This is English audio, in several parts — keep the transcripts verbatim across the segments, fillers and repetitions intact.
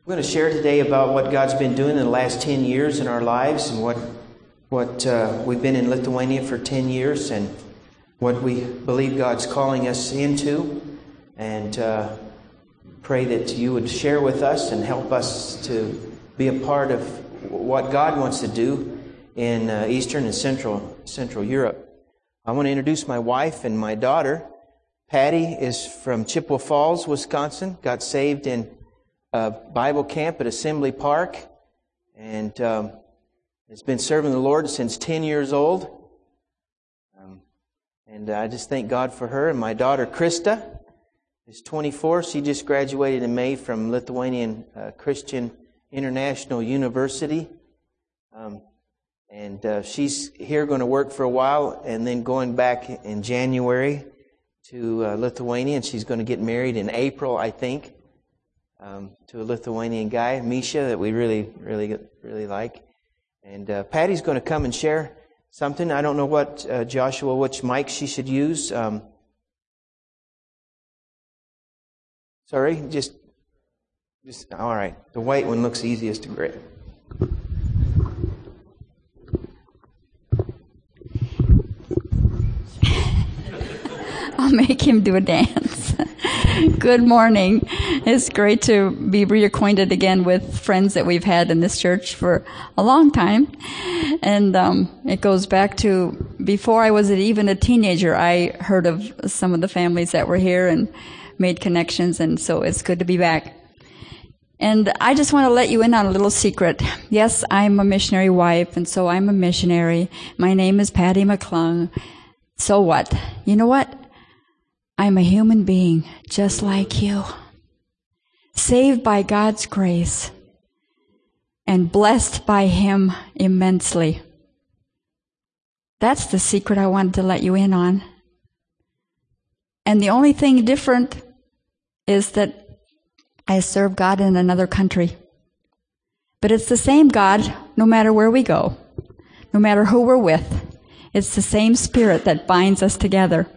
I'm going to share today about what God's been doing in the last ten years in our lives, and what what uh, we've been in Lithuania for ten years, and what we believe God's calling us into, and uh, pray that you would share with us and help us to be a part of what God wants to do in uh, Eastern and Central Central Europe. I want to introduce my wife and my daughter. Patty is from Chippewa Falls, Wisconsin. Got saved in a Bible camp at Assembly Park, and um, has been serving the Lord since ten years old. Um, and I just thank God for her. And my daughter Krista is twenty-four. She just graduated in May from Lithuanian uh, Christian International University. Um, and uh, she's here going to work for a while, and then going back in January to uh, Lithuania, and she's going to get married in April, I think, um, to a Lithuanian guy, Misha, that we really, really, really like. And uh, Patty's going to come and share something. I don't know what, uh, Joshua, which mic she should use. Um, sorry, just, just, all right. The white one looks easiest to grip. I'll make him do a dance. Good morning. It's great to be reacquainted again with friends that we've had in this church for a long time. And um, it goes back to before I was even a teenager, I heard of some of the families that were here and made connections, and so it's good to be back. And I just want to let you in on a little secret. Yes, I'm a missionary wife, and so I'm a missionary. My name is Patty McClung. So what? You know what? I'm a human being just like you, saved by God's grace and blessed by Him immensely. That's the secret I wanted to let you in on. And the only thing different is that I serve God in another country. But it's the same God no matter where we go, no matter who we're with. It's the same Spirit that binds us together.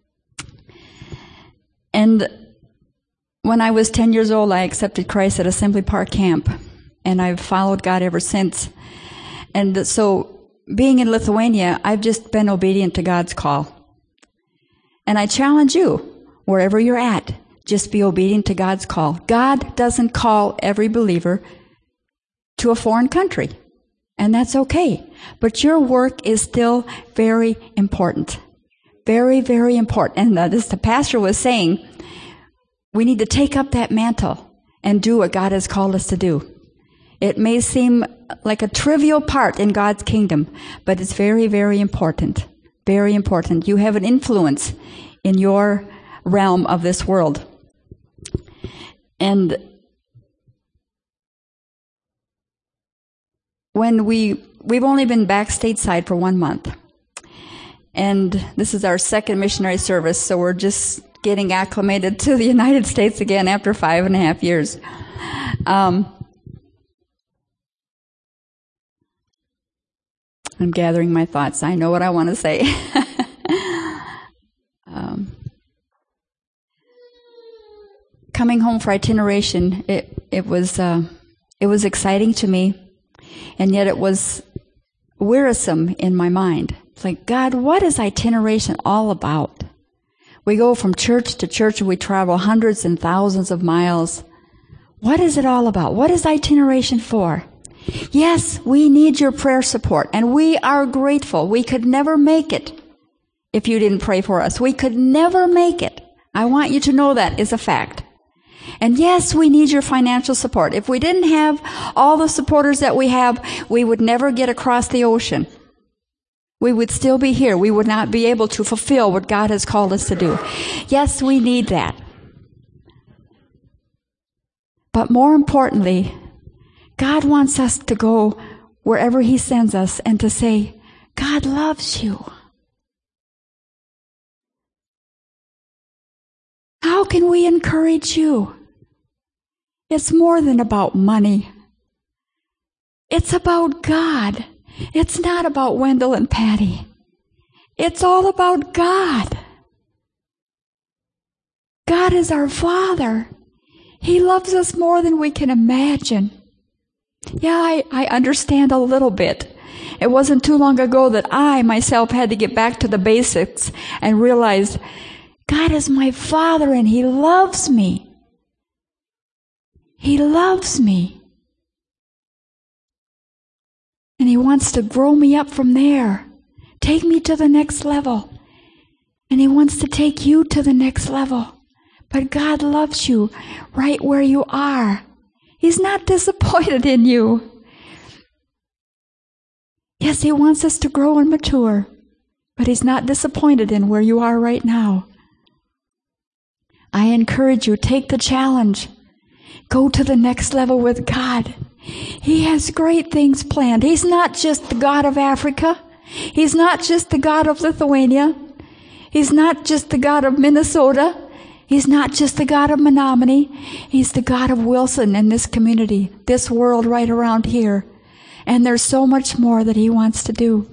And when I was ten years old, I accepted Christ at Assembly Park Camp, and I've followed God ever since. And so, being in Lithuania, I've just been obedient to God's call. And I challenge you, wherever you're at, just be obedient to God's call. God doesn't call every believer to a foreign country, and that's okay. But your work is still very important. Very, very important. And uh, this, the pastor was saying, we need to take up that mantle and do what God has called us to do. It may seem like a trivial part in God's kingdom, but it's very, very important. Very important. You have an influence in your realm of this world. And when we, we've only been back stateside for one month. And this is our second missionary service, so we're just getting acclimated to the United States again after five and a half years. Um, I'm gathering my thoughts. I know what I want to say. um, coming home for itineration, it it was uh, it was exciting to me, and yet it was wearisome in my mind. It's like, God, what is itineration all about? We go from church to church and we travel hundreds and thousands of miles. What is it all about? What is itineration for? Yes, we need your prayer support, and we are grateful. We could never make it if you didn't pray for us. We could never make it. I want you to know that is a fact. And yes, we need your financial support. If we didn't have all the supporters that we have, we would never get across the ocean. We would still be here. We would not be able to fulfill what God has called us to do. Yes, we need that. But more importantly, God wants us to go wherever He sends us and to say, God loves you. How can we encourage you? It's more than about money. It's about God. It's not about Wendell and Patty. It's all about God. God is our Father. He loves us more than we can imagine. Yeah, I, I understand a little bit. It wasn't too long ago that I myself had to get back to the basics and realize God is my Father and He loves me. He loves me. And He wants to grow me up from there. Take me to the next level. And He wants to take you to the next level. But God loves you right where you are. He's not disappointed in you. Yes, He wants us to grow and mature, but He's not disappointed in where you are right now. I encourage you, take the challenge. Go to the next level with God. He has great things planned. He's not just the God of Africa. He's not just the God of Lithuania. He's not just the God of Minnesota. He's not just the God of Menominee. He's the God of Wilson and this community, this world right around here. And there's so much more that He wants to do.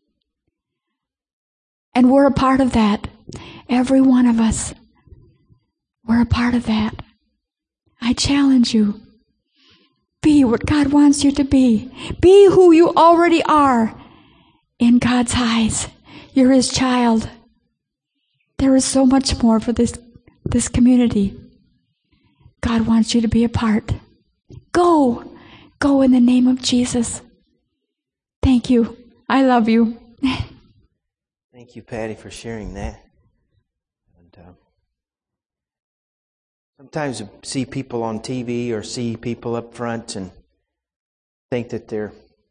And we're a part of that. Every one of us. We're a part of that. I challenge you. Be what God wants you to be. Be who you already are in God's eyes. You're His child. There is so much more for this, this community. God wants you to be a part. Go. Go in the name of Jesus. Thank you. I love you. Thank you, Patty, for sharing that. And, uh, sometimes you see people on T V or see people up front and think that they're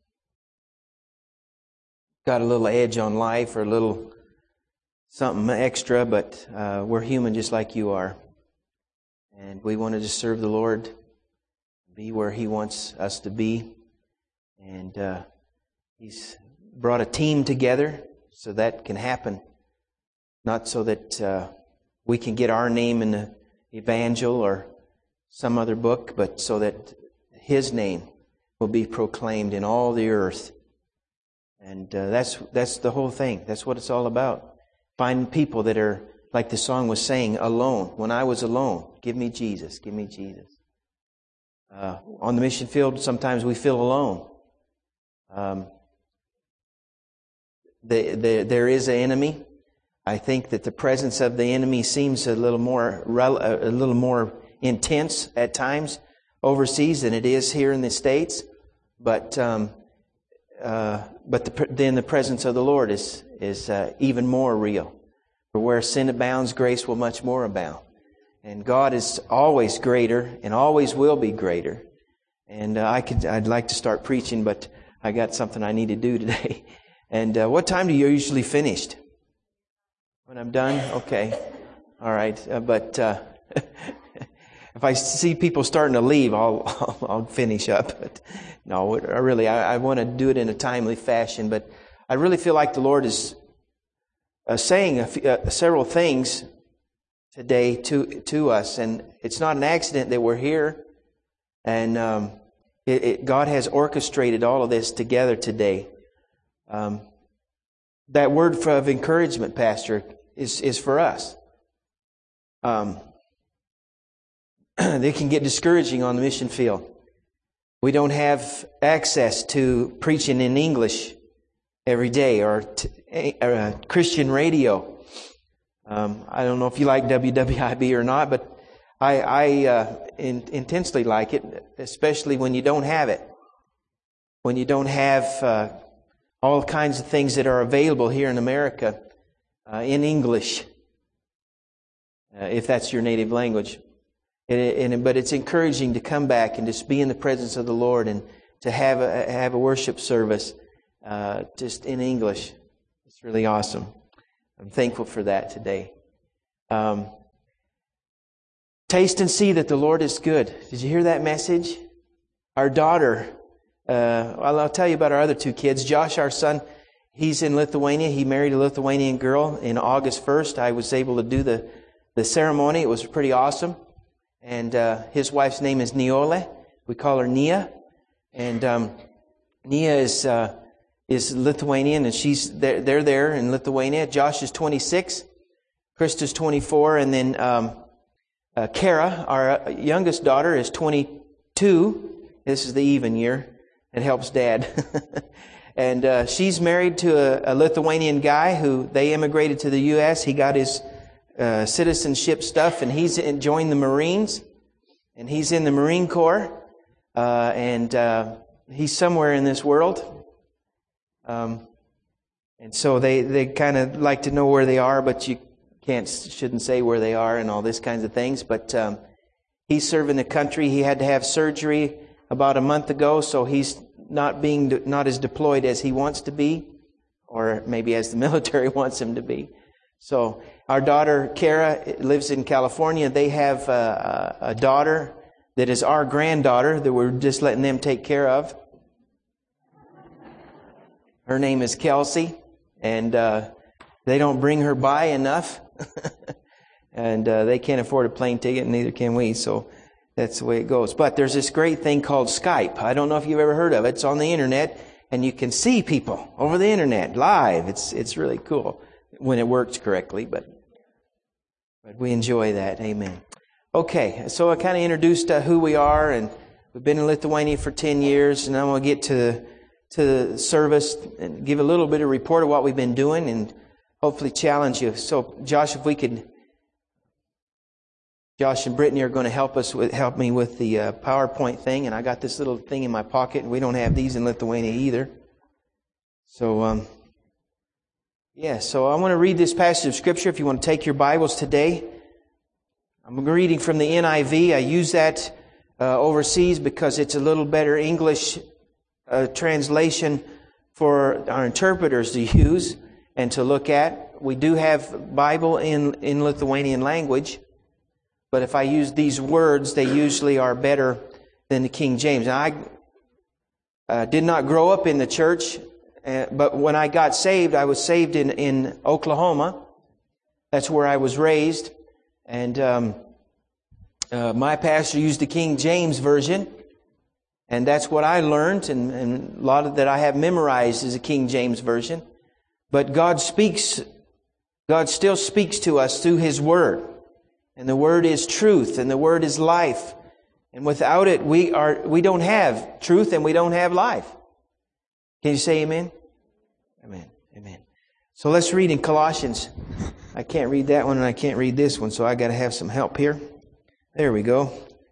got a little edge on life or a little something extra, but uh, we're human just like you are. And we want to just serve the Lord, be where He wants us to be. And uh, He's brought a team together so that can happen. Not so that uh, we can get our name in the Evangel or some other book, but so that His name will be proclaimed in all the earth. And uh, that's that's the whole thing. That's what it's all about. Finding people that are, like the song was saying, alone. When I was alone, give me Jesus, give me Jesus. Uh, on the mission field, sometimes we feel alone. Um, the, the, there is an enemy. I think that the presence of the enemy seems a little more a little more intense at times overseas than it is here in the States. But um, uh, but the, then the presence of the Lord is is uh, even more real. For where sin abounds, grace will much more abound. And God is always greater and always will be greater. And uh, I could I'd like to start preaching, but I got something I need to do today. And uh, what time do you usually finish? When I'm done? Okay. All right. Uh, but uh, if I see people starting to leave, I'll I'll, I'll finish up. But no, I really, I, I want to do it in a timely fashion. But I really feel like the Lord is uh, saying a few, uh, several things today to to us, and it's not an accident that we're here. And um, it, it, God has orchestrated all of this together today. Um, that word for, of encouragement, Pastor, is is for us. Um, they can get discouraging on the mission field. We don't have access to preaching in English every day or, t- or uh, Christian radio. Um, I don't know if you like W W I B or not, but I, I uh, in, intensely like it, especially when you don't have it. When you don't have uh, all kinds of things that are available here in America uh, in English, uh, if that's your native language. And, and, but it's encouraging to come back and just be in the presence of the Lord and to have a, have a worship service uh, just in English. It's really awesome. I'm thankful for that today. Um, taste and see that the Lord is good. Did you hear that message? Our daughter, uh, well, I'll tell you about our other two kids. Josh, our son, he's in Lithuania. He married a Lithuanian girl in August first. I was able to do the, the ceremony. It was pretty awesome. And uh, his wife's name is Niole. We call her Nia. And um, Nia is uh, is Lithuanian, and she's they're, they're there in Lithuania. Josh is twenty-six. Krista's twenty-four. And then um, uh, Kara, our youngest daughter, is twenty-two. This is the even year. It helps Dad. And uh, she's married to a, a Lithuanian guy who they immigrated to the U S. He got his uh, citizenship stuff, and he's in, joined the Marines, and he's in the Marine Corps, uh, and uh, he's somewhere in this world. Um, and so they, they kind of like to know where they are, but you can't shouldn't say where they are and all this kinds of things. But um, he's serving the country. He had to have surgery about a month ago, so he's not being not as deployed as he wants to be, or maybe as the military wants him to be. So our daughter Kara lives in California. They have a, a daughter that is our granddaughter that we're just letting them take care of. Her name is Kelsey, and uh, they don't bring her by enough, and uh, they can't afford a plane ticket, and neither can we. So that's the way it goes. But there's this great thing called Skype. I don't know if you've ever heard of it. It's on the internet, and you can see people over the internet live. It's it's really cool when it works correctly, but but we enjoy that. Amen. Okay, so I kind of introduced uh, who we are, and we've been in Lithuania for ten years, and I'm going to get to to the service and give a little bit of report of what we've been doing, and hopefully challenge you. So, Josh, if we could. Josh and Brittany are going to help us with help me with the uh, PowerPoint thing, and I got this little thing in my pocket, and we don't have these in Lithuania either. So, um, yeah. So I want to read this passage of Scripture. If you want to take your Bibles today, I'm reading from the N I V. I use that uh, overseas because it's a little better English uh, translation for our interpreters to use and to look at. We do have Bible in in Lithuanian language. But if I use these words, they usually are better than the King James. Now, I uh, did not grow up in the church, uh, but when I got saved, I was saved in, in Oklahoma. That's where I was raised. And um, uh, my pastor used the King James Version. And that's what I learned. And, and a lot of that I have memorized is the King James Version. But God speaks, God still speaks to us through His Word. And the Word is truth, and the Word is life. And without it, we are we don't have truth, and we don't have life. Can you say amen? Amen. Amen. So let's read in Colossians. I can't read that one, and I can't read this one, so I got to have some help here. There we go.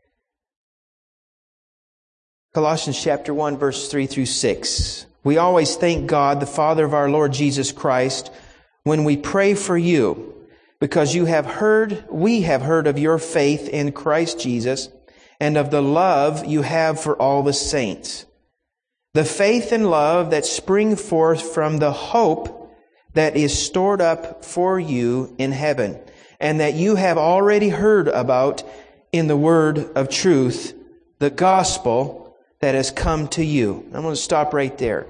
Colossians chapter one, verse three through six. We always thank God, the Father of our Lord Jesus Christ, when we pray for you, because you have heard, we have heard of your faith in Christ Jesus and of the love you have for all the saints. The faith and love that spring forth from the hope that is stored up for you in heaven, and that you have already heard about in the word of truth, the gospel that has come to you. I'm going to stop right there.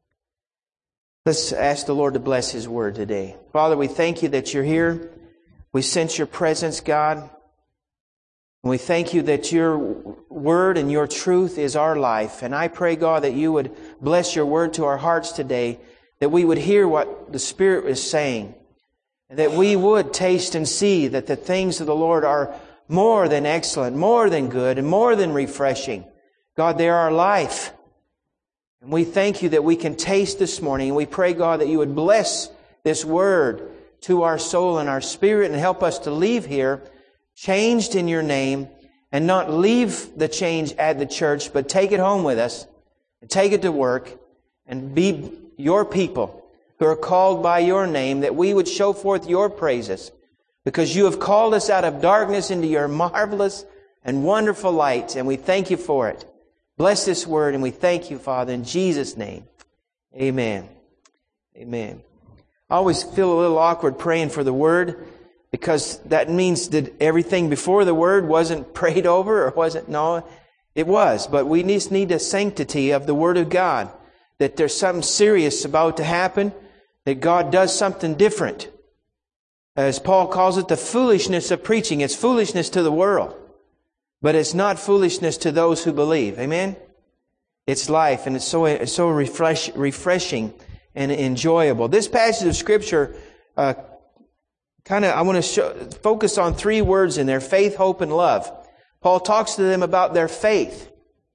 Let's ask the Lord to bless His word today. Father, we thank you that you're here. We sense your presence, God. And we thank you that your word and your truth is our life. And I pray, God, that you would bless your word to our hearts today, that we would hear what the Spirit is saying, and that we would taste and see that the things of the Lord are more than excellent, more than good, and more than refreshing. God, they are our life. And we thank you that we can taste this morning. And we pray, God, that you would bless this word to our soul and our spirit, and help us to leave here changed in your name, and not leave the change at the church, but take it home with us and take it to work and be your people who are called by your name, that we would show forth your praises, because you have called us out of darkness into your marvelous and wonderful light, and we thank you for it. Bless this word, and we thank you, Father, in Jesus' name. Amen. Amen. I always feel a little awkward praying for the Word, because that means that everything before the Word wasn't prayed over, or wasn't, no, it was. But we just need the sanctity of the Word of God, that there's something serious about to happen, that God does something different. As Paul calls it, the foolishness of preaching. It's foolishness to the world, but it's not foolishness to those who believe. Amen? It's life, and it's so, it's so refresh, refreshing and enjoyable. This passage of Scripture uh, kind of, I want to show, focus on three words in there: faith, hope, and love. Paul talks to them about their faith.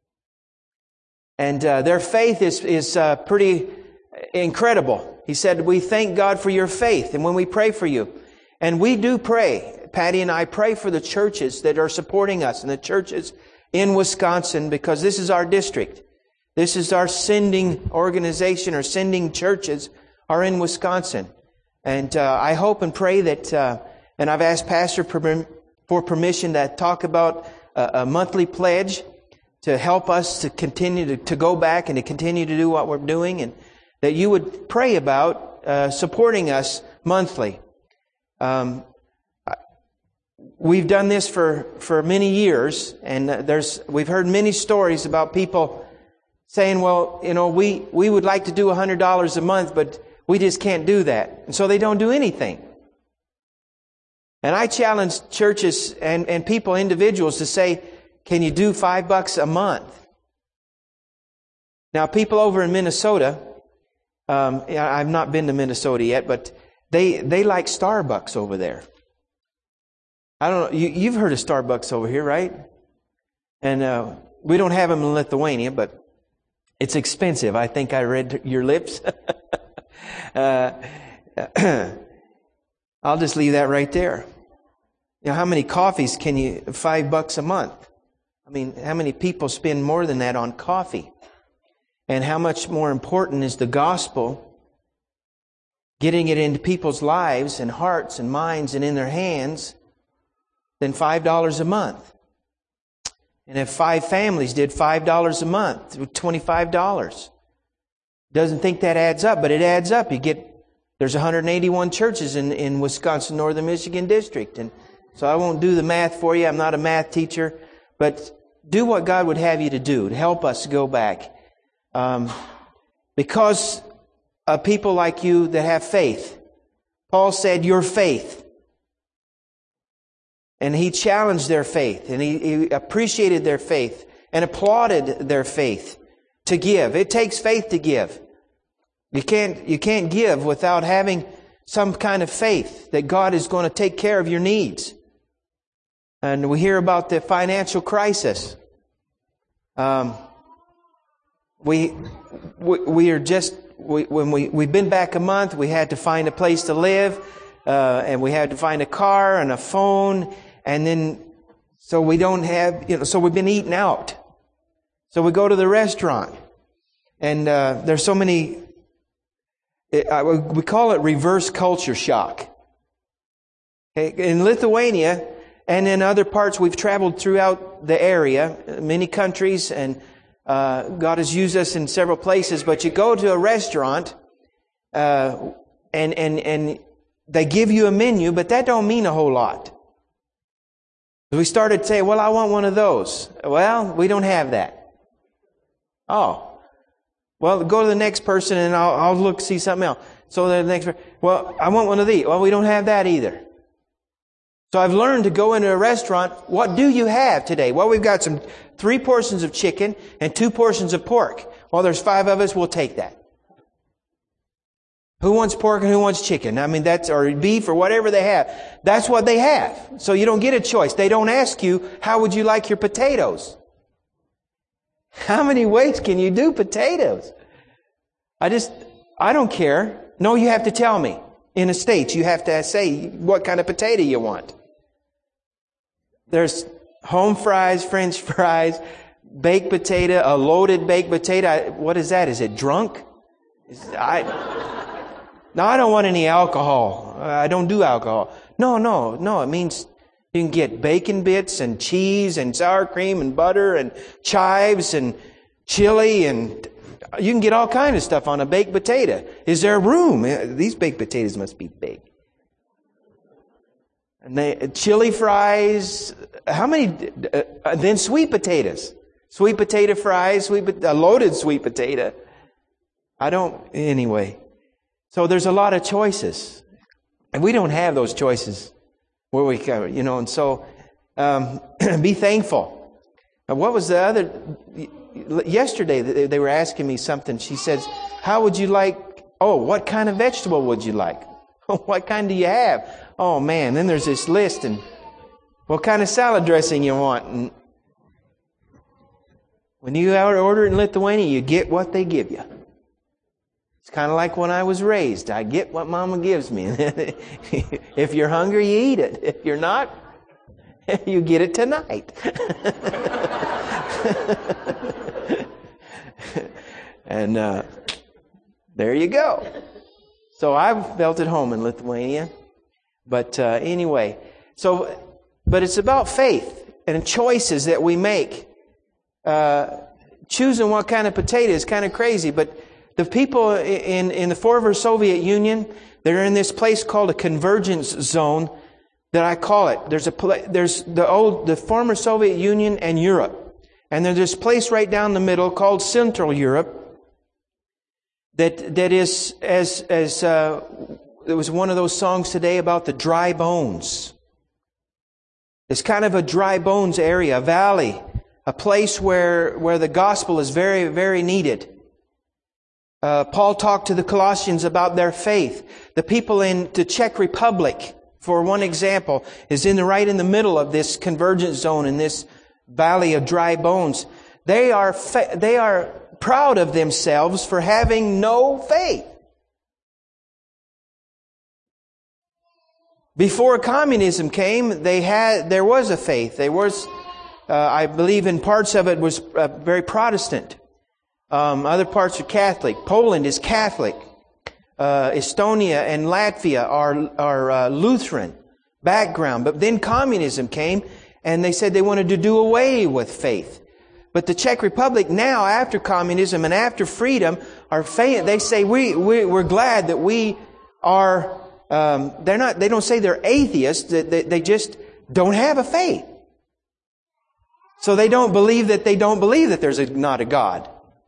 And uh, their faith is, is uh, pretty incredible. He said, we thank God for your faith and when we pray for you. And we do pray. Patty and I pray for the churches that are supporting us and the churches in Wisconsin, because this is our district. This is our sending organization, or sending churches are in Wisconsin. And uh, I hope and pray that, uh, and I've asked Pastor for permission to talk about a, a monthly pledge to help us to continue to, to go back and to continue to do what we're doing, and that you would pray about uh, supporting us monthly. Um, we've done this for, for many years, and there's we've heard many stories about people saying, well, you know, we, we would like to do one hundred dollars a month, but we just can't do that. And so they don't do anything. And I challenge churches and, and people, individuals, to say, can you do five bucks a month? Now, people over in Minnesota, um, I've not been to Minnesota yet, but they they like Starbucks over there. I don't know. You, you've heard of Starbucks over here, right? And uh, we don't have them in Lithuania, but it's expensive. I think I read your lips. uh, I'll just leave that right there. You know, how many coffees can you, five bucks a month? I mean, how many people spend more than that on coffee? And how much more important is the gospel, getting it into people's lives and hearts and minds and in their hands, than five dollars a month? And if five families did five dollars a month, twenty-five dollars. Doesn't think that adds up, but it adds up. You get, there's one hundred eighty-one churches in, in Wisconsin, Northern Michigan District. And so I won't do the math for you. I'm not a math teacher. But do what God would have you to do to help us go back. Um, because of people like you that have faith. Paul said, your faith. And he challenged their faith. And he, he appreciated their faith. And applauded their faith to give. It takes faith to give. You can't, you can't give without having some kind of faith that God is going to take care of your needs. And we hear about the financial crisis. Um, we, we we are just we, when we we've been back a month. We had to find a place to live, uh, and we had to find a car and a phone, and then so we don't have you know. So we've been eating out. So we go to the restaurant, and uh, there's so many. It, uh, we call it reverse culture shock. Okay? In Lithuania. And in other parts, we've traveled throughout the area, many countries, and uh, God has used us in several places. But you go to a restaurant, uh, and and and they give you a menu, but that don't mean a whole lot. We started saying, "Well, I want one of those." Well, we don't have that. Oh, well, go to the next person, and I'll I'll look see something else. So the next person, well, I want one of these. Well, we don't have that either. So I've learned to go into a restaurant. What do you have today? Well, we've got some three portions of chicken and two portions of pork. Well, there's five of us. We'll take that. Who wants pork and who wants chicken? I mean, that's, or beef or whatever they have. That's what they have. So you don't get a choice. They don't ask you, how would you like your potatoes? How many ways can you do potatoes? I just, I don't care. No, you have to tell me. In the States, you have to say what kind of potato you want. There's home fries, French fries, baked potato, a loaded baked potato. What is that? Is it drunk? Is, I, no, I don't want any alcohol. I don't do alcohol. No, no, no. It means you can get bacon bits and cheese and sour cream and butter and chives and chili, and you can get all kinds of stuff on a baked potato. Is there room? These baked potatoes must be big. And they, chili fries. How many? Uh, then sweet potatoes. Sweet potato fries. Sweet, a loaded sweet potato. I don't. Anyway. So there's a lot of choices, and we don't have those choices where we, you know. And so, um, be thankful. And what was the other? Yesterday they were asking me something. She says, "How would you like? Oh, what kind of vegetable would you like?" What kind do you have? Oh man, then there's this list, and what kind of salad dressing you want? And when you order in Lithuania, you get what they give you. It's kind of like when I was raised. I get what Mama gives me. If you're hungry, you eat it. If you're not, you get it tonight. And uh, there you go. So I've felt at home in Lithuania. But uh, anyway, so but it's about faith and choices that we make. Uh, choosing what kind of potato is kind of crazy, but the people in, in the former Soviet Union, they're in this place called a convergence zone that I call it. There's a there's the old the former Soviet Union and Europe, and there's this place right down the middle called Central Europe. That that is as as uh, there was one of those songs today about the dry bones. It's kind of a dry bones area, a valley, a place where where the gospel is very very needed. Uh, Paul talked to the Colossians about their faith. The people in the Czech Republic, for one example, is in the right in the middle of this convergence zone in this valley of dry bones. They are fa- they are proud of themselves for having no faith. Before communism came, they had there was a faith. There was, uh, I believe, in parts of it was uh, very Protestant. Um, other parts are Catholic. Poland is Catholic. Uh, Estonia and Latvia are are uh, Lutheran background. But then communism came, and they said they wanted to do away with faith. But the Czech Republic now, after communism and after freedom, are faith. They say we, we we're glad that we are. Um, they're not. They don't say they're atheists. They, they, they just don't have a faith. So they don't believe that they don't believe that there's a, not a God.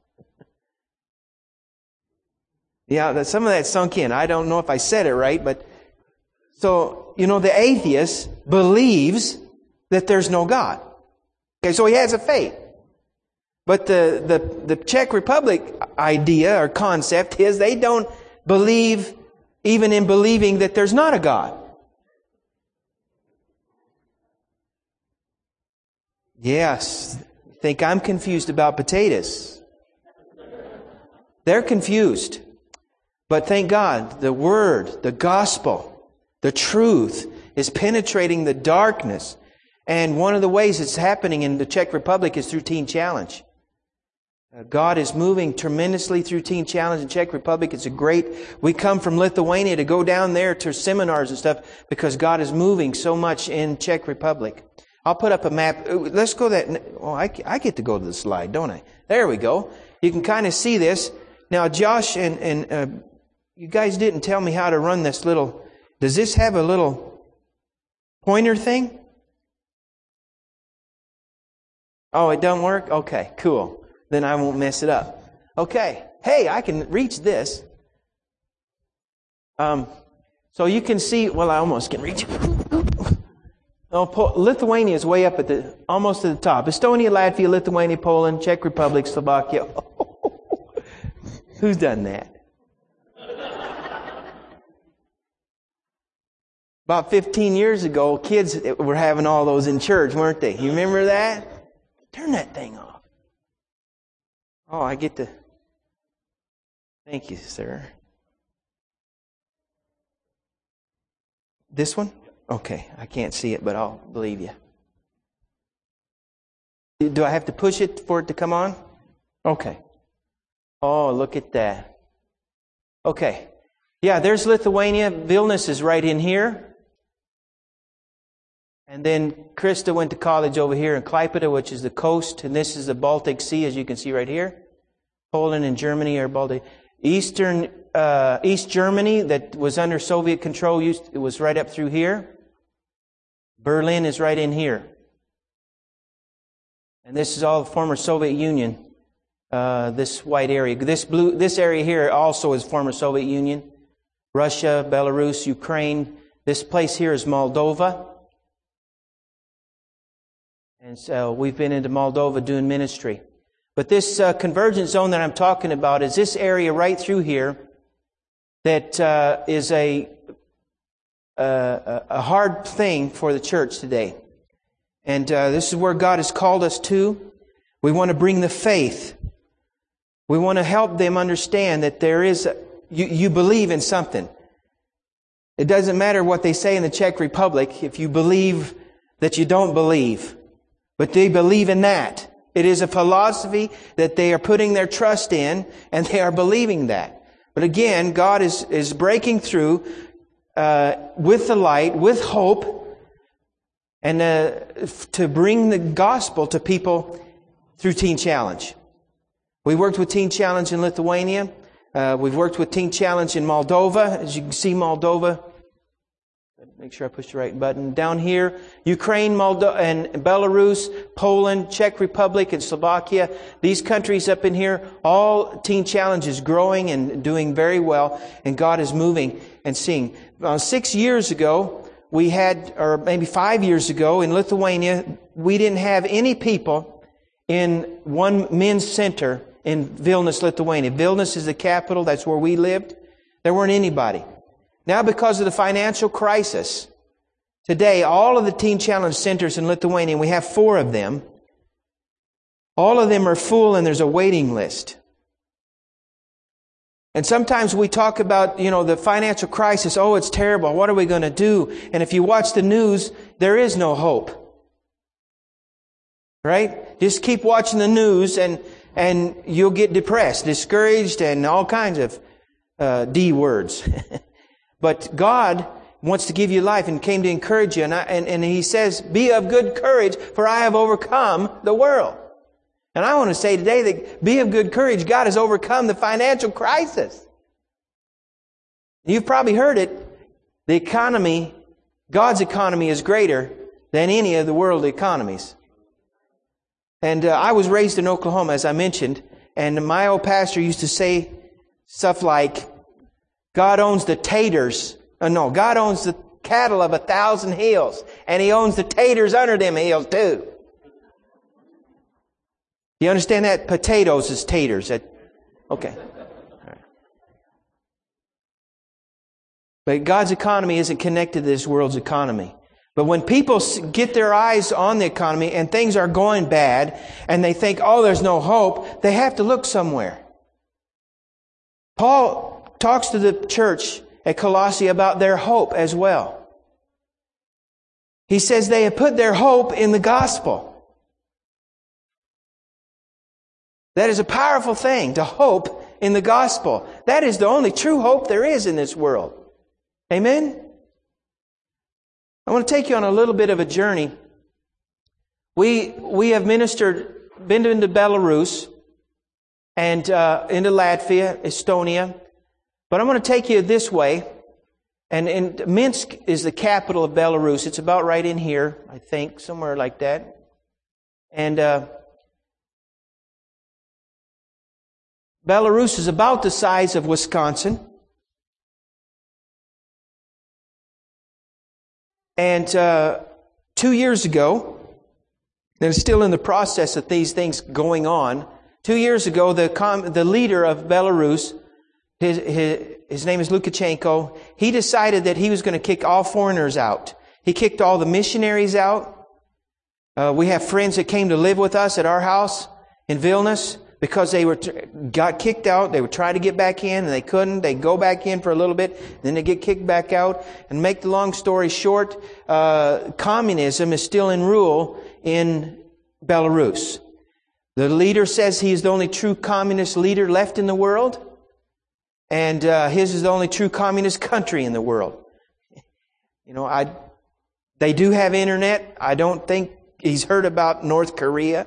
Yeah, that, some of that sunk in. I don't know if I said it right, but so you know, the atheist believes that there's no God. Okay, so he has a faith. But the, the, the Czech Republic idea or concept is they don't believe even in believing that there's not a God. Yes, think I'm confused about potatoes. They're confused. But thank God, the Word, the Gospel, the truth is penetrating the darkness. And one of the ways it's happening in the Czech Republic is through Teen Challenge. God is moving tremendously through Teen Challenge in Czech Republic. It's a great... We come from Lithuania to go down there to seminars and stuff because God is moving so much in Czech Republic. I'll put up a map. Let's go that... Oh, I, I get to go to the slide, don't I? There we go. You can kind of see this. Now, Josh and... and uh, you guys didn't tell me how to run this little... Does this have a little pointer thing? Oh, it don't work? Okay, cool. Then I won't mess it up. Okay. Hey, I can reach this. Um, so you can see... Well, I almost can reach it. Oh, Lithuania is way up at the... Almost to the top. Estonia, Latvia, Lithuania, Poland, Czech Republic, Slovakia. Who's done that? About fifteen years ago, kids were having all those in church, weren't they? You remember that? Turn that thing off. Oh, I get to... Thank you, sir. This one? Okay, I can't see it, but I'll believe you. Do I have to push it for it to come on? Okay. Oh, look at that. Okay. Yeah, there's Lithuania. Vilnius is right in here. And then Krista went to college over here in Klaipėda, which is the coast. And this is the Baltic Sea, as you can see right here. Poland and Germany are Baltic. Eastern, uh, East Germany, that was under Soviet control, used, it was right up through here. Berlin is right in here. And this is all the former Soviet Union, uh, this white area. This blue, this area here also is former Soviet Union. Russia, Belarus, Ukraine. This place here is Moldova. And so we've been into Moldova doing ministry. But this uh, convergence zone that I'm talking about is this area right through here that uh, is a uh, a hard thing for the church today. And uh, this is where God has called us to. We want to bring the faith. We want to help them understand that there is, a, you, you believe in something. It doesn't matter what they say in the Czech Republic if you believe that you don't believe. But they believe in that. It is a philosophy that they are putting their trust in, and they are believing that. But again, God is, is breaking through uh, with the light, with hope, and uh, to bring the gospel to people through Teen Challenge. We worked with Teen Challenge in Lithuania. Uh, we've worked with Teen Challenge in Moldova. As you can see, Moldova. Make sure I push the right button. Down here, Ukraine, Moldova, and Belarus, Poland, Czech Republic, and Slovakia. These countries up in here, all Teen Challenge is growing and doing very well. And God is moving and seeing. Uh, six years ago, we had, or maybe five years ago, in Lithuania, we didn't have any people in one men's center in Vilnius, Lithuania. Vilnius is the capital. That's where we lived. There weren't anybody. Now, because of the financial crisis, today, all of the Teen Challenge centers in Lithuania, we have four of them, all of them are full and there's a waiting list. And sometimes we talk about, you know, the financial crisis. Oh, it's terrible. What are we going to do? And if you watch the news, there is no hope. Right? Just keep watching the news and, and you'll get depressed, discouraged, and all kinds of uh, D words. But God wants to give you life and came to encourage you. And, I, and, and He says, be of good courage, for I have overcome the world. And I want to say today that be of good courage. God has overcome the financial crisis. You've probably heard it. The economy, God's economy is greater than any of the world economies. And uh, I was raised in Oklahoma, as I mentioned. And my old pastor used to say stuff like, God owns the taters. Oh, no, God owns the cattle of a thousand hills. And He owns the taters under them hills too. Do you understand that? Potatoes is taters. Okay. All right. But God's economy isn't connected to this world's economy. But when people get their eyes on the economy and things are going bad and they think, oh, there's no hope, they have to look somewhere. Paul talks to the church at Colossae about their hope as well. He says they have put their hope in the gospel. That is a powerful thing, to hope in the gospel. That is the only true hope there is in this world. Amen? I want to take you on a little bit of a journey. We we have ministered, been into Belarus, and uh, into Latvia, Estonia. But I'm going to take you this way. And, and Minsk is the capital of Belarus. It's about right in here, I think, somewhere like that. And uh, Belarus is about the size of Wisconsin. And uh, two years ago, and it's still in the process of these things going on, two years ago, the com- the leader of Belarus, his, his, his name is Lukashenko, he decided that he was going to kick all foreigners out. He kicked all the missionaries out. Uh, we have friends that came to live with us at our house in Vilnius because they were got kicked out. They would try to get back in and they couldn't. They'd go back in for a little bit, then they get kicked back out. And make the long story short, uh, communism is still in rule in Belarus. The leader says he is the only true communist leader left in the world. And uh, his is the only true communist country in the world. You know, I they do have internet. I don't think he's heard about North Korea.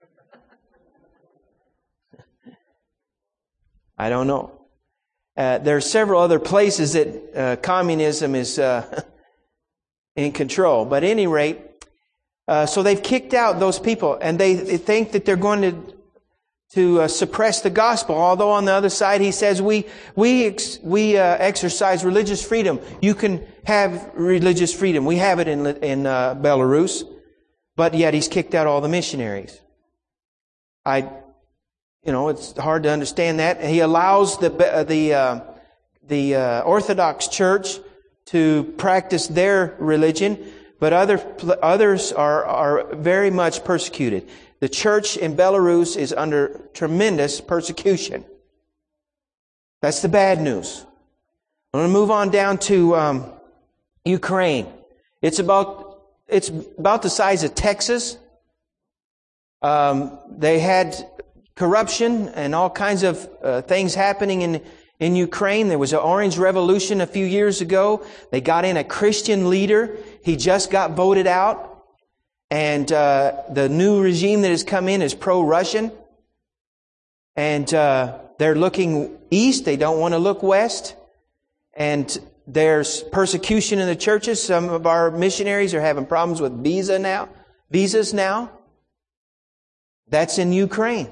I don't know. Uh, there are several other places that uh, communism is uh, in control. But at any rate, uh, so they've kicked out those people, and they, they think that they're going to to uh, suppress the gospel. Although on the other side, he says we we ex, we uh, exercise religious freedom. You can have religious freedom. We have it in in uh, Belarus, but yet he's kicked out all the missionaries. I. You know, it's hard to understand that. He allows the the uh, the uh, Orthodox Church to practice their religion, but other, others are, are very much persecuted. The church in Belarus is under tremendous persecution. That's the bad news. I'm going to move on down to um, Ukraine. It's about it's about the size of Texas. Um, they had corruption and all kinds of uh, things happening in in Ukraine. There was an Orange Revolution a few years ago. They got in a Christian leader. He just got voted out, and uh, the new regime that has come in is pro-Russian, and uh, they're looking east. They don't want to look west. And there's persecution in the churches. Some of our missionaries are having problems with visa now, visas now. That's in Ukraine.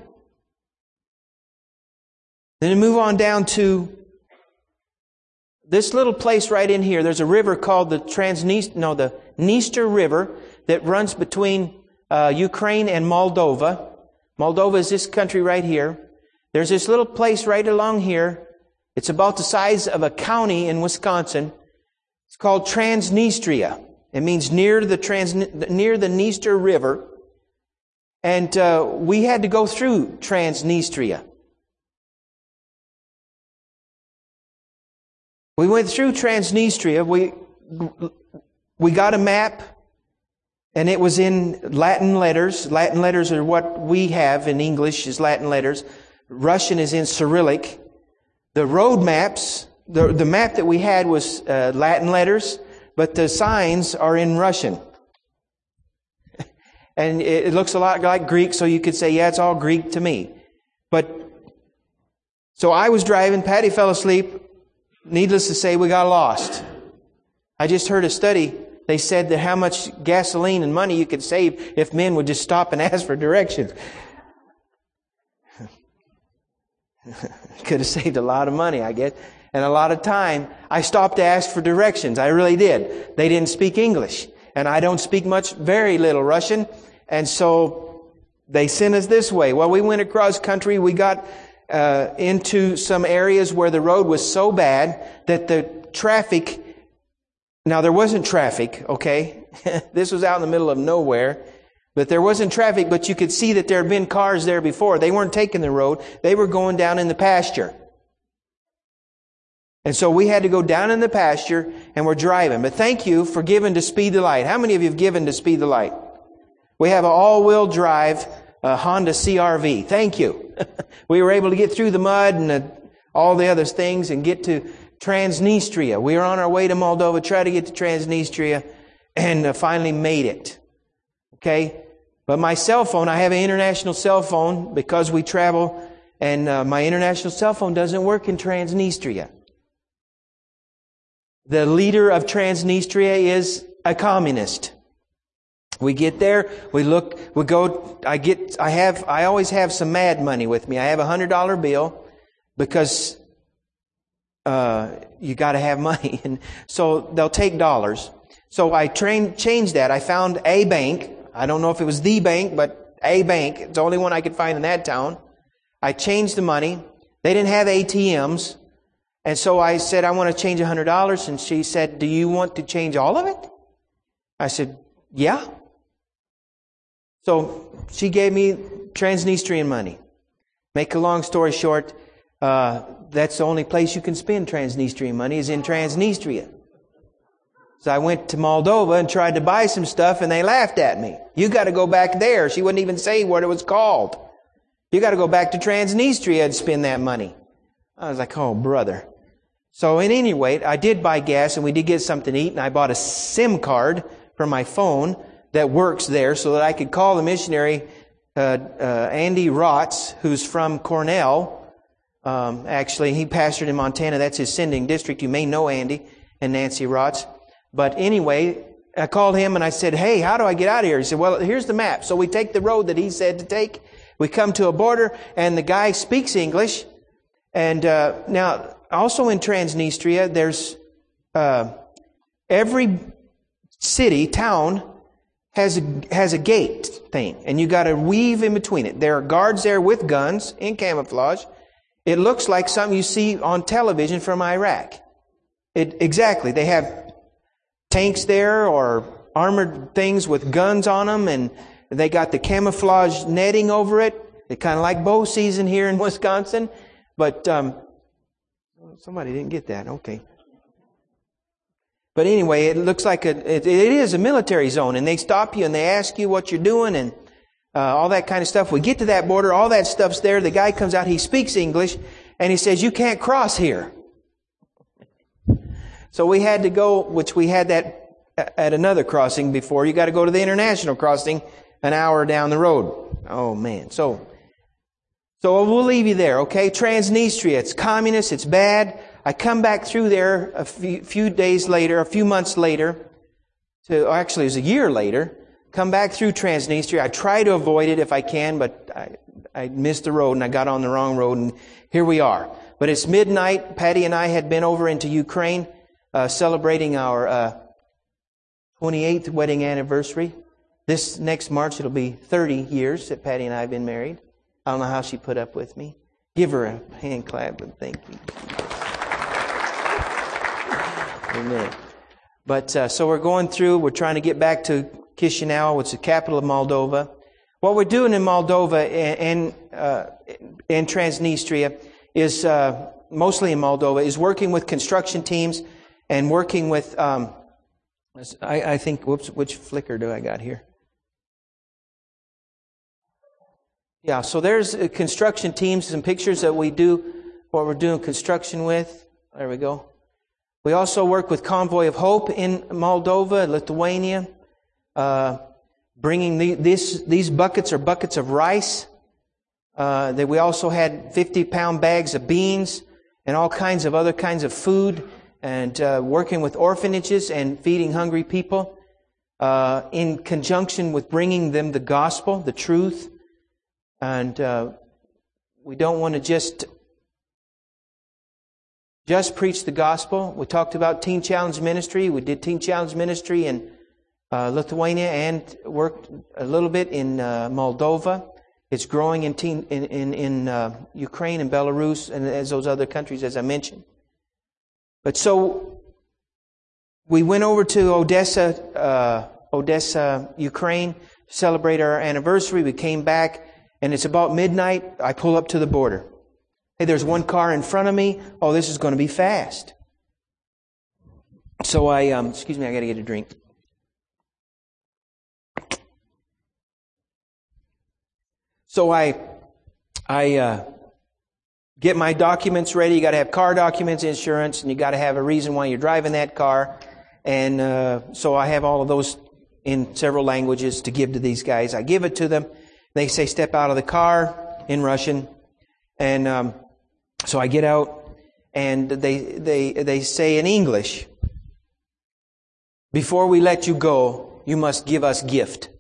Then we move on down to this little place right in here. There's a river called the Transnist, no, the Dniester River that runs between uh, Ukraine and Moldova. Moldova is this country right here. There's this little place right along here. It's about the size of a county in Wisconsin. It's called Transnistria. It means near the Trans, near the Dniester River. And uh, we had to go through Transnistria. We went through Transnistria. We we got a map, and it was in Latin letters. Latin letters are what we have in English is Latin letters. Russian is in Cyrillic. The road maps, the, the map that we had was uh, Latin letters, but the signs are in Russian. And it, it looks a lot like Greek, so you could say, yeah, it's all Greek to me. But, so I was driving, Patty fell asleep. Needless to say, we got lost. I just heard a study. They said that how much gasoline and money you could save if men would just stop and ask for directions. Could have saved a lot of money, I guess. And a lot of time. I stopped to ask for directions. I really did. They didn't speak English. And I don't speak much, very little Russian. And so they sent us this way. Well, we went across country. We got uh, into some areas where the road was so bad that the traffic... Now, there wasn't traffic, okay? This was out in the middle of nowhere. But there wasn't traffic, but you could see that there had been cars there before. They weren't taking the road. They were going down in the pasture. And so we had to go down in the pasture and we're driving. But thank you for giving to Speed the Light. How many of you have given to Speed the Light? We have an all-wheel drive uh, Honda C R V. Thank you. We were able to get through the mud and uh, all the other things and get to Transnistria. We were on our way to Moldova, tried to get to Transnistria, and uh, finally made it. Okay? But my cell phone, I have an international cell phone because we travel, and uh, my international cell phone doesn't work in Transnistria. The leader of Transnistria is a communist. We get there, we look, we go, I get, I have, I always have some mad money with me. I have a hundred dollar bill because, uh, you gotta have money. And so they'll take dollars. So I train, changed that. I found a bank. I don't know if it was the bank, but a bank. It's the only one I could find in that town. I changed the money. They didn't have A T Ms. And so I said, I want to change one hundred dollars. And she said, do you want to change all of it? I said, yeah. So she gave me Transnistrian money. Make a long story short, uh, that's the only place you can spend Transnistrian money is in Transnistria. So I went to Moldova and tried to buy some stuff and they laughed at me. You got to go back there. She wouldn't even say what it was called. You got to go back to Transnistria and spend that money. I was like, oh, brother. So in any rate, I did buy gas and we did get something to eat and I bought a SIM card for my phone that works there so that I could call the missionary, uh, uh, Andy Rotz, who's from Cornell. Um, actually, he pastored in Montana. That's his sending district. You may know Andy and Nancy Rotz. But anyway, I called him and I said, hey, how do I get out of here? He said, well, here's the map. So we take the road that he said to take. We come to a border and the guy speaks English. And uh, now, also in Transnistria, there's uh, every city, town, has a, has a gate thing. And you got to weave in between it. There are guards there with guns in camouflage. It looks like something you see on television from Iraq. it, exactly. They have tanks there or armored things with guns on them, and they got the camouflage netting over it. They kind of like bow season here in Wisconsin. But um, somebody didn't get that. Okay. But anyway, it looks like a, it, it is a military zone, and they stop you and they ask you what you're doing and uh, all that kind of stuff. We get to that border, all that stuff's there. The guy comes out, he speaks English, and he says, "You can't cross here." So we had to go, which we had that at another crossing before. You got to go to the international crossing an hour down the road. Oh man. So, so we'll leave you there, okay? Transnistria, it's communist, it's bad. I come back through there a few, few days later, a few months later, to actually it was a year later, come back through Transnistria. I try to avoid it if I can, but I, I missed the road and I got on the wrong road, and here we are. But it's midnight. Patty and I had been over into Ukraine, uh, celebrating our uh, twenty-eighth wedding anniversary. This next March, it'll be thirty years that Patty and I have been married. I don't know how she put up with me. Give her a hand clap and thank you. Amen. But uh, so we're going through, we're trying to get back to Chisinau, which is the capital of Moldova. What we're doing in Moldova and, and, uh, and Transnistria is, uh, mostly in Moldova, is working with construction teams and working with, um, I, I think, whoops, which flicker do I got here? Yeah, so there's uh, construction teams, some pictures that we do, what we're doing construction with. There we go. We also work with Convoy of Hope in Moldova, Lithuania, uh, bringing the, this, these buckets are buckets of rice. Uh, that we also had fifty pound bags of beans and all kinds of other kinds of food, and uh, working with orphanages and feeding hungry people uh, in conjunction with bringing them the gospel, the truth. And uh, we don't want to just just preach the gospel. We talked about Teen Challenge Ministry. We did Teen Challenge Ministry in uh, Lithuania and worked a little bit in uh, Moldova. It's growing in teen, in in, in uh, Ukraine and Belarus and as those other countries, as I mentioned. But so we went over to Odessa, uh, Odessa, Ukraine, to celebrate our anniversary. We came back, and it's about midnight. I pull up to the border. Hey, there's one car in front of me. Oh, this is going to be fast. So I, um, excuse me, I got to get a drink. So I, I uh, get my documents ready. You got to have car documents, insurance, and you got to have a reason why you're driving that car. And uh, so I have all of those in several languages to give to these guys. I give it to them. They say, "Step out of the car," in Russian. And um, so I get out, and they they they say in English, "Before we let you go, you must give us gift."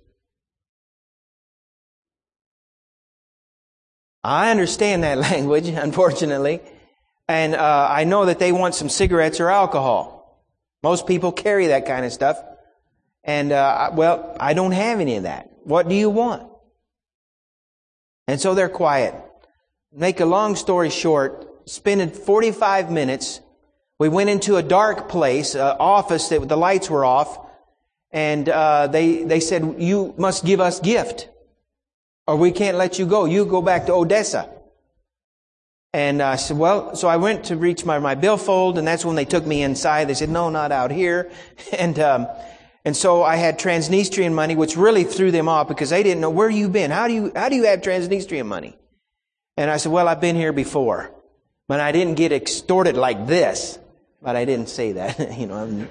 I understand that language, unfortunately, and uh, I know that they want some cigarettes or alcohol. Most people carry that kind of stuff, and uh, well, I don't have any of that. What do you want? And so they're quiet. Make a long story short, spending forty-five minutes, we went into a dark place, an office that the lights were off, and uh, they they said, "You must give us gift, or we can't let you go. You go back to Odessa." And I said, well, so I went to reach my, my billfold, and that's when they took me inside. They said, "No, not out here." And um, and so I had Transnistrian money, which really threw them off because they didn't know, where you been? How do you how do you have Transnistrian money? And I said, well, I've been here before, but I didn't get extorted like this. But I didn't say that, you know.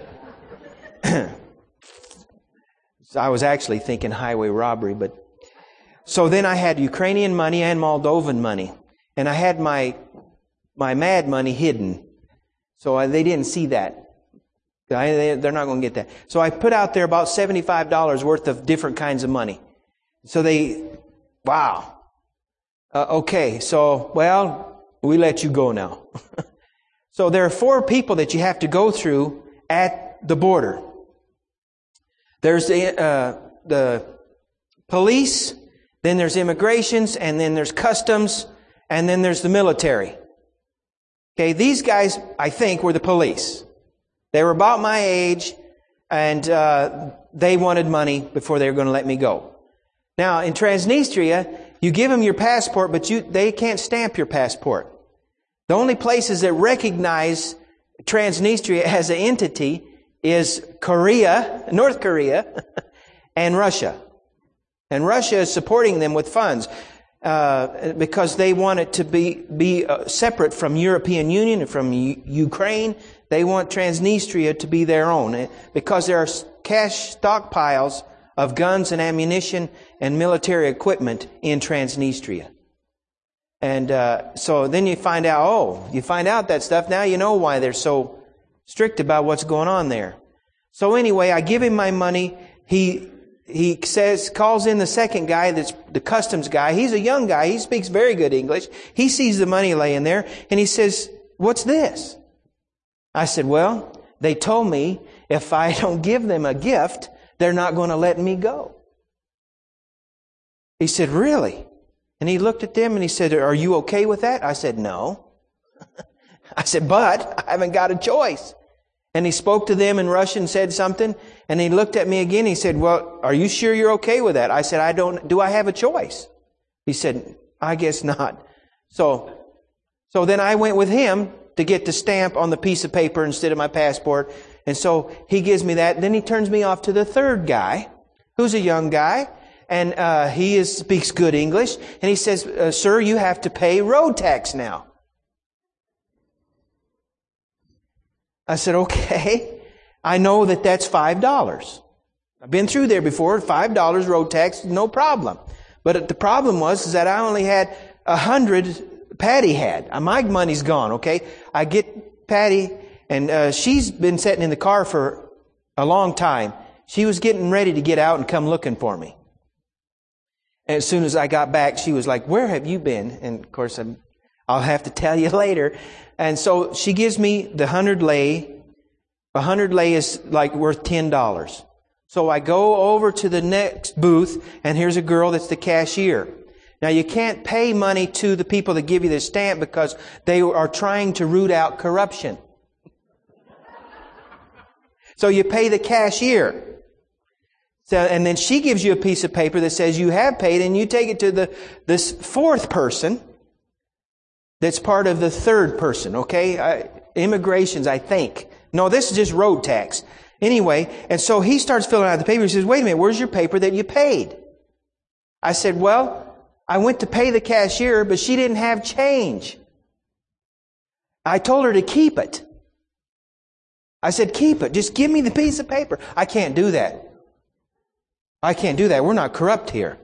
So I was actually thinking highway robbery, but so then I had Ukrainian money and Moldovan money, and I had my my mad money hidden, so I, they didn't see that. I, they, they're not going to get that. So I put out there about seventy-five dollars worth of different kinds of money. So they, wow. Uh, okay, so, well, we let you go now. So there are four people that you have to go through at the border. There's the, uh, the police, then there's immigrations, and then there's customs, and then there's the military. Okay, these guys, I think, were the police. They were about my age, and uh, they wanted money before they were going to let me go. Now, in Transnistria, you give them your passport, but you they can't stamp your passport. The only places that recognize Transnistria as an entity is Korea, North Korea, and Russia. And Russia is supporting them with funds uh, because they want it to be be uh, separate from European Union and from U- Ukraine. They want Transnistria to be their own because there are cash stockpiles of guns and ammunition and military equipment in Transnistria. And uh, so then you find out, oh, you find out that stuff. Now you know why they're so strict about what's going on there. So anyway, I give him my money. He he says, calls in the second guy, that's the customs guy. He's a young guy. He speaks very good English. He sees the money laying there, and he says, "What's this?" I said, "Well, they told me if I don't give them a gift, they're not going to let me go." He said, "Really?" And he looked at them and he said, "Are you okay with that?" I said, "No." I said, "But I haven't got a choice." And he spoke to them in Russian, said something, and he looked at me again. He said, "Well, are you sure you're okay with that?" I said, "I don't, do I have a choice?" He said, "I guess not." So, so then I went with him to get the stamp on the piece of paper instead of my passport. And so he gives me that. Then he turns me off to the third guy, who's a young guy. And uh, he is, speaks good English. And he says, uh, "Sir, you have to pay road tax now." I said, "Okay. I know that that's five dollars. I've been through there before. five dollars road tax, no problem." But the problem was is that I only had a hundred Patty had. My money's gone, okay? I get Patty, and uh, she's been sitting in the car for a long time. She was getting ready to get out and come looking for me. And as soon as I got back, she was like, "Where have you been?" And of course, I'm, I'll have to tell you later. And so she gives me the hundred lei. A hundred lei is like worth ten dollars. So I go over to the next booth, and here's a girl that's the cashier. Now, you can't pay money to the people that give you the stamp because they are trying to root out corruption. So you pay the cashier. So, and then she gives you a piece of paper that says you have paid, and you take it to the this fourth person that's part of the third person, okay? Uh, immigrations, I think. No, this is just road tax. Anyway, and so he starts filling out the paper. He says, "Wait a minute, where's your paper that you paid?" I said, "Well, I went to pay the cashier, but she didn't have change. I told her to keep it." I said, "Keep it. Just give me the piece of paper." "I can't do that. I can't do that. We're not corrupt here."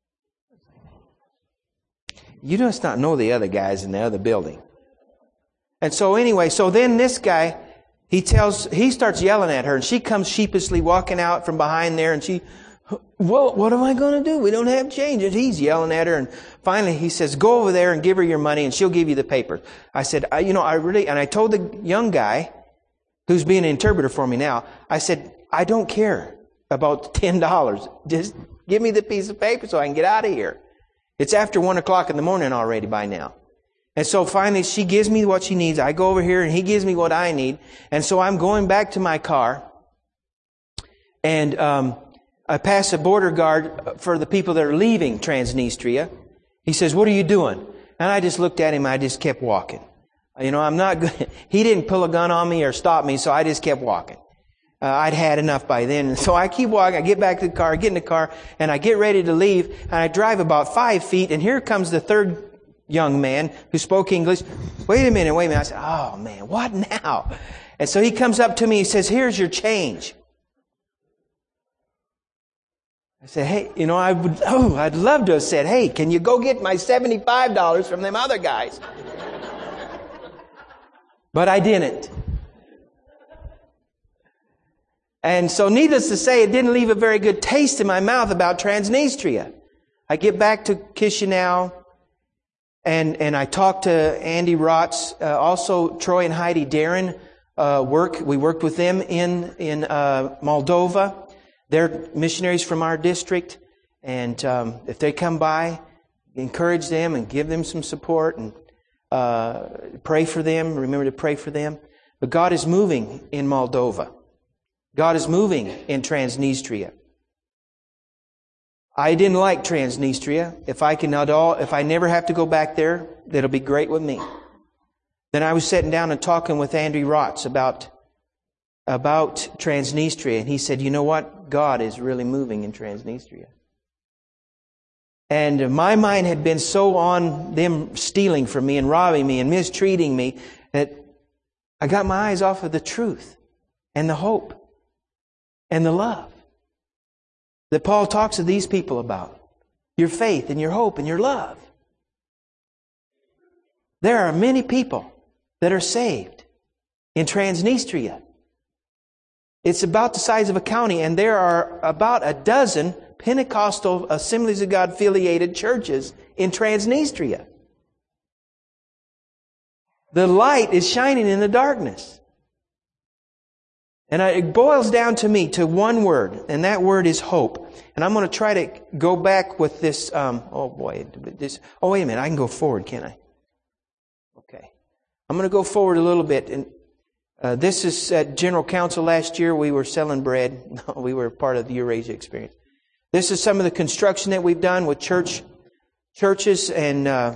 You must not know the other guys in the other building. And so anyway, so then this guy, he tells, he starts yelling at her, and she comes sheepishly walking out from behind there, and she, "Well, what am I going to do? We don't have change." And he's yelling at her, and finally he says, "Go over there and give her your money, and she'll give you the paper." I said, I, you know, I really, and I told the young guy, who's being an interpreter for me now, I said, "I don't care about ten dollars. Just give me the piece of paper so I can get out of here. It's after one o'clock in the morning already by now." And so finally she gives me what she needs. I go over here and he gives me what I need. And so I'm going back to my car. And um, I pass a border guard for the people that are leaving Transnistria. He says, "What are you doing?" And I just looked at him. I just kept walking. You know, I'm not good. He didn't pull a gun on me or stop me, so I just kept walking. Uh, I'd had enough by then. So I keep walking. I get back to the car, I get in the car, and I get ready to leave. And I drive about five feet, and here comes the third young man who spoke English. "Wait a minute, wait a minute." I said, "Oh, man, what now?" And so he comes up to me. He says, "Here's your change." I said, "Hey, you know, I would, oh, I'd love to have said, 'Hey, can you go get my seventy-five dollars from them other guys?'" But I didn't. And so needless to say, it didn't leave a very good taste in my mouth about Transnistria. I get back to Chisinau, and, and I talk to Andy Rotz. Uh, also, Troy and Heidi Darren uh, work. We worked with them in, in uh, Moldova. They're missionaries from our district. And um, if they come by, encourage them and give them some support and uh, pray for them. Remember to pray for them. But God is moving in Moldova. God is moving in Transnistria. I didn't like Transnistria. If I can at all, if I never have to go back there, that'll be great with me. Then I was sitting down and talking with Andy Rotz about, about Transnistria. And he said, you know what? God is really moving in Transnistria. And my mind had been so on them stealing from me and robbing me and mistreating me that I got my eyes off of the truth and the hope and the love that Paul talks to these people about. Your faith and your hope and your love. There are many people that are saved in Transnistria. It's about the size of a county, and there are about a dozen Pentecostal Assemblies of God affiliated churches in Transnistria. The light is shining in the darkness. And it boils down to me to one word, and that word is hope. And I'm going to try to go back with this. Um, oh boy, this. Oh wait a minute, I can go forward, can't I? Okay, I'm going to go forward a little bit. And uh, this is at General Council last year. We were selling bread. We were part of the Eurasia Experience. This is some of the construction that we've done with church churches and uh,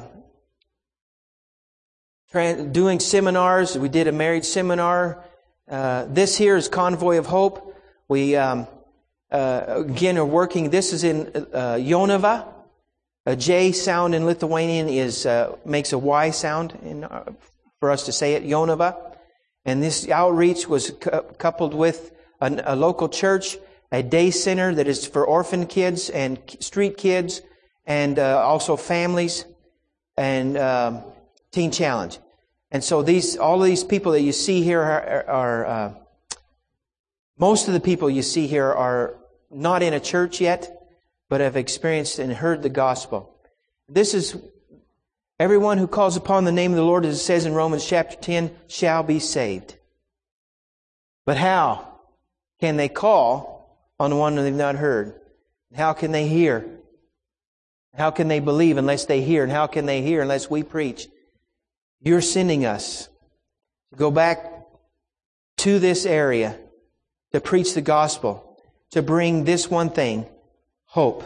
tra- doing seminars. We did a marriage seminar. Uh, this here is Convoy of Hope. We, um, uh, again, are working. This is in uh, Jonava. A J sound in Lithuanian is uh, makes a Y sound in, uh, for us to say it, Jonava. And this outreach was cu- coupled with a, a local church, a day center that is for orphan kids and street kids, and uh, also families, and um, Teen Challenge. And so these, all of these people that you see here are, are uh, most of the people you see here are not in a church yet, but have experienced and heard the gospel. This is everyone who calls upon the name of the Lord, as it says in Romans chapter ten, shall be saved. But how can they call on the one that they've not heard? How can they hear? How can they believe unless they hear? And how can they hear unless we preach? You're sending us to go back to this area to preach the gospel, to bring this one thing, hope.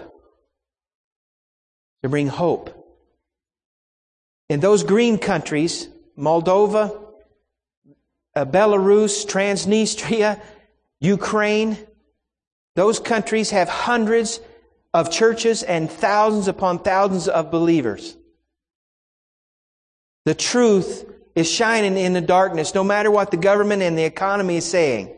To bring hope. In those green countries, Moldova, uh, Belarus, Transnistria, Ukraine, those countries have hundreds of churches and thousands upon thousands of believers. The truth is shining in the darkness, no matter what the government and the economy is saying.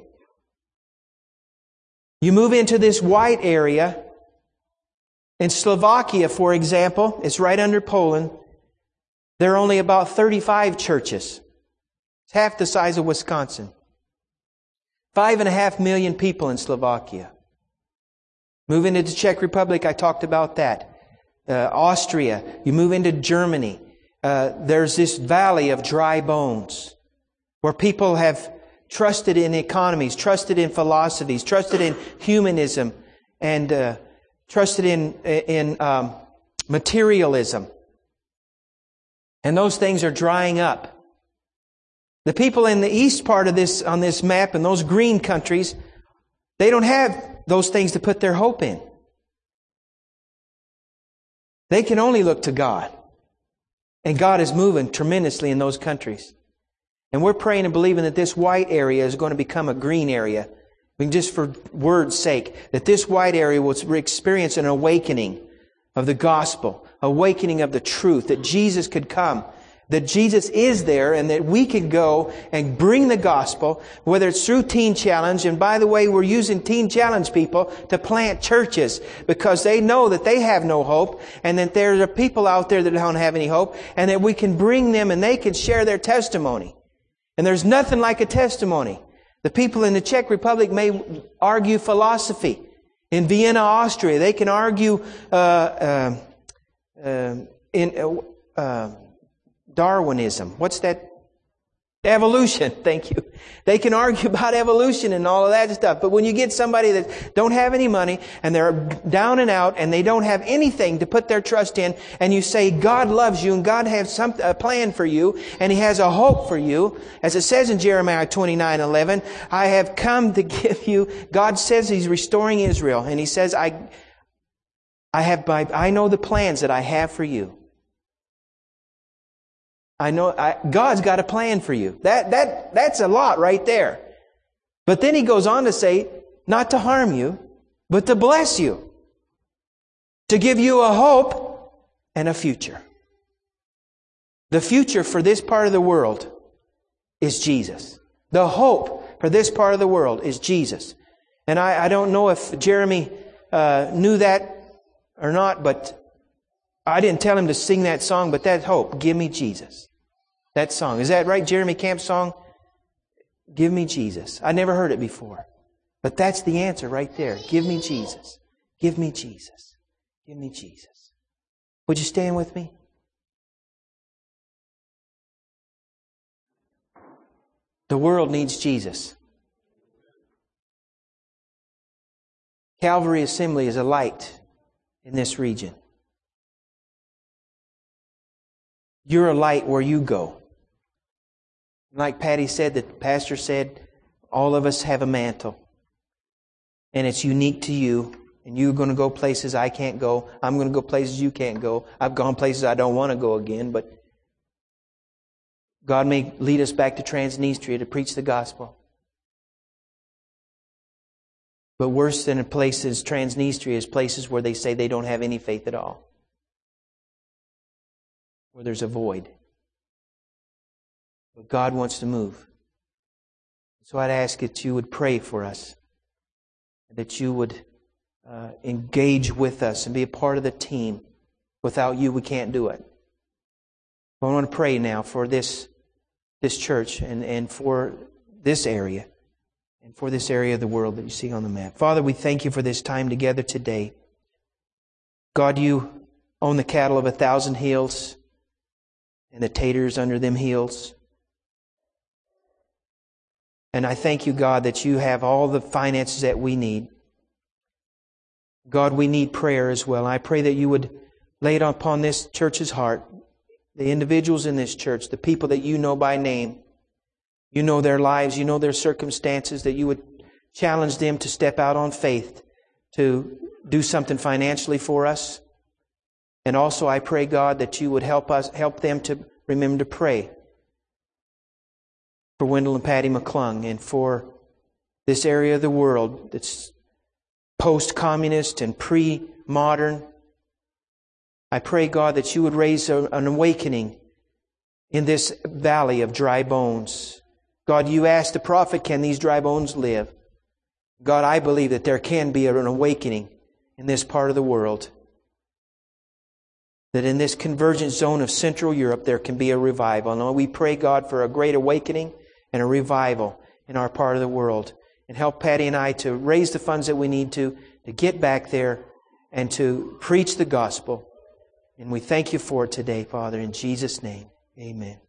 You move into this white area. In Slovakia, for example, it's right under Poland. There are only about thirty-five churches. It's half the size of Wisconsin. Five and a half million people in Slovakia. Move into the Czech Republic, I talked about that. Uh, Austria, you move into Germany. Uh, there's this valley of dry bones where people have trusted in economies, trusted in philosophies, trusted in humanism, and uh, trusted in in um, materialism. And those things are drying up. The people in the east part of this, on this map, in those green countries, they don't have those things to put their hope in. They can only look to God. And God is moving tremendously in those countries. And we're praying and believing that this white area is going to become a green area. I mean, just for word's sake, that this white area will experience an awakening of the gospel, awakening of the truth, that Jesus could come, that Jesus is there, and that we could go and bring the gospel, whether it's through Teen Challenge. And by the way, we're using Teen Challenge people to plant churches because they know that they have no hope, and that there are people out there that don't have any hope, and that we can bring them and they can share their testimony. And there's nothing like a testimony. The people in the Czech Republic may argue philosophy. In Vienna, Austria, they can argue uh, uh, uh, in uh, uh, Darwinism. What's that? Evolution, thank you. They can argue about evolution and all of that stuff. But when you get somebody that don't have any money and they're down and out and they don't have anything to put their trust in, and you say God loves you and God has some, a plan for you and He has a hope for you, as it says in Jeremiah twenty-nine eleven, I have come to give you, God says He's restoring Israel, and He says, I, I have my, I know the plans that I have for you. I know I, God's got a plan for you. That that that's a lot right there. But then He goes on to say, not to harm you, but to bless you, to give you a hope and a future. The future for this part of the world is Jesus. The hope for this part of the world is Jesus. And I, I don't know if Jeremy uh, knew that or not, but I didn't tell him to sing that song, but that hope, give me Jesus. That song. Is that right? Jeremy Camp's song? Give me Jesus. I never heard it before. But that's the answer right there. Give me Jesus. Give me Jesus. Give me Jesus. Would you stand with me? The world needs Jesus. Calvary Assembly is a light in this region. You're a light where you go. Like Patty said, the pastor said, all of us have a mantle. And it's unique to you. And you're going to go places I can't go. I'm going to go places you can't go. I've gone places I don't want to go again. But God may lead us back to Transnistria to preach the gospel. But worse than places, Transnistria is places where they say they don't have any faith at all. Where there's a void. But God wants to move. So I'd ask that you would pray for us. That you would uh, engage with us and be a part of the team. Without you, we can't do it. I want to pray now for this, this church and, and for this area. And for this area of the world that you see on the map. Father, we thank you for this time together today. God, you own the cattle of a thousand hills. And the taters under them hills. And I thank you, God, that you have all the finances that we need. God, we need prayer as well. I pray that you would lay it upon this church's heart. The individuals in this church, the people that you know by name. You know their lives, you know their circumstances, that you would challenge them to step out on faith, to do something financially for us. And also I pray, God, that you would help us, help them to remember to pray for Wendell and Patty McClung and for this area of the world that's post-communist and pre-modern. I pray, God, that you would raise a, an awakening in this valley of dry bones. God, you asked the prophet, can these dry bones live? God, I believe that there can be an awakening in this part of the world. That in this convergent zone of Central Europe, there can be a revival. And we pray, God, for a great awakening and a revival in our part of the world. And help Patty and I to raise the funds that we need to, to get back there and to preach the gospel. And we thank you for it today, Father, in Jesus' name. Amen.